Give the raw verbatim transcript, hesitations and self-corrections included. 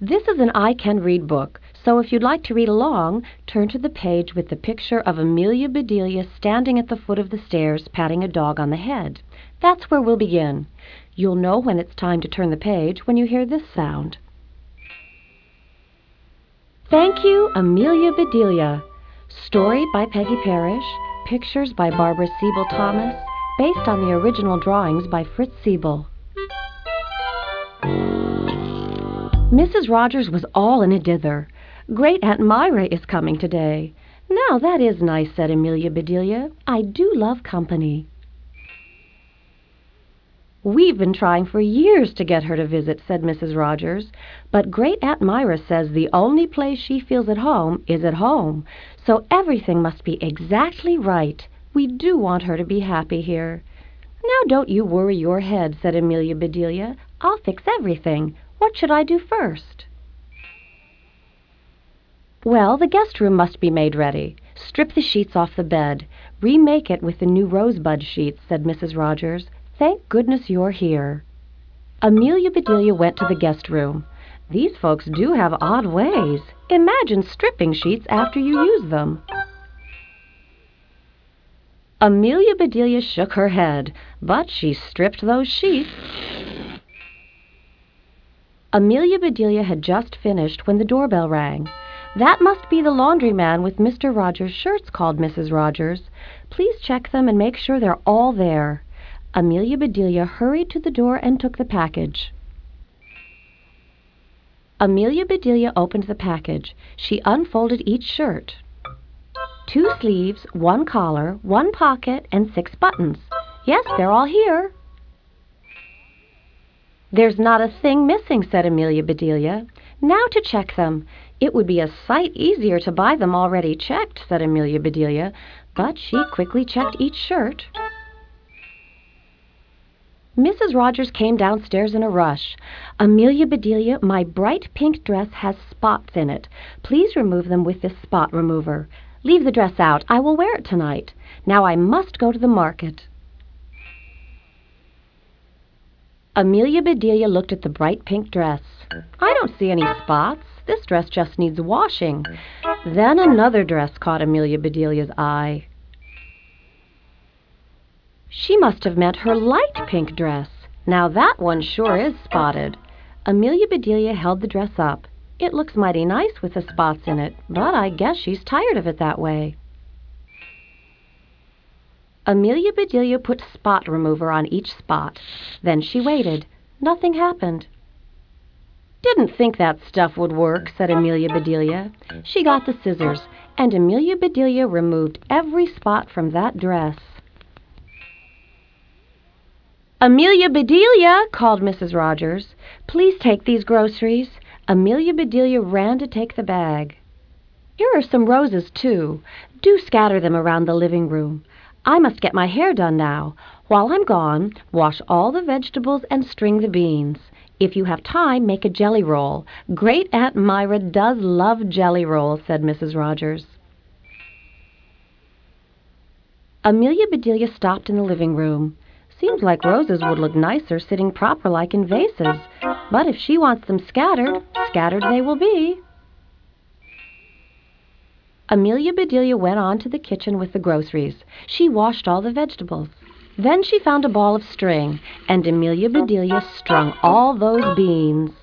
This is an I Can Read book, so if you'd like to read along, turn to the page with the picture of Amelia Bedelia standing at the foot of the stairs patting a dog on the head. That's where we'll begin. You'll know when it's time to turn the page when you hear this sound. Thank You, Amelia Bedelia. Story by Peggy Parrish. Pictures by Barbara Siebel Thomas. Based on the original drawings by Fritz Siebel. Missus Rogers was all in a dither. Great Aunt Myra is coming today. Now that is nice, said Amelia Bedelia. I do love company. We've been trying for years to get her to visit, said Missus Rogers, but Great Aunt Myra says the only place she feels at home is at home, so everything must be exactly right. We do want her to be happy here. Now don't you worry your head, said Amelia Bedelia. I'll fix everything. What should I do first? Well, the guest room must be made ready. Strip the sheets off the bed. Remake it with the new rosebud sheets, said Missus Rogers. Thank goodness you're here. Amelia Bedelia went to the guest room. These folks do have odd ways. Imagine stripping sheets after you use them. Amelia Bedelia shook her head, but she stripped those sheets. Amelia Bedelia had just finished when the doorbell rang. That must be the laundryman with Mister Rogers' shirts, called Missus Rogers. Please check them and make sure they're all there. Amelia Bedelia hurried to the door and took the package. Amelia Bedelia opened the package. She unfolded each shirt. Two sleeves, one collar, one pocket, and six buttons. Yes, they're all here. There's not a thing missing, said Amelia Bedelia. Now to check them. It would be a sight easier to buy them already checked, said Amelia Bedelia, but she quickly checked each shirt. Missus Rogers came downstairs in a rush. Amelia Bedelia, my bright pink dress has spots in it. Please remove them with this spot remover. Leave the dress out. I will wear it tonight. Now I must go to the market. Amelia Bedelia looked at the bright pink dress. I don't see any spots. This dress just needs washing. Then another dress caught Amelia Bedelia's eye. She must have meant her light pink dress. Now that one sure is spotted. Amelia Bedelia held the dress up. It looks mighty nice with the spots in it, but I guess she's tired of it that way. Amelia Bedelia put spot remover on each spot. Then she waited. Nothing happened. Didn't think that stuff would work, said Amelia Bedelia. She got the scissors, and Amelia Bedelia removed every spot from that dress. Amelia Bedelia, called Missus Rogers. Please take these groceries. Amelia Bedelia ran to take the bag. Here are some roses, too. Do scatter them around the living room. I must get my hair done now. While I'm gone, wash all the vegetables and string the beans. If you have time, make a jelly roll. Great Aunt Myra does love jelly rolls, said Missus Rogers. Amelia Bedelia stopped in the living room. Seems like roses would look nicer sitting proper like in vases. But if she wants them scattered, scattered they will be. Amelia Bedelia went on to the kitchen with the groceries. She washed all the vegetables. Then she found a ball of string, and Amelia Bedelia strung all those beans.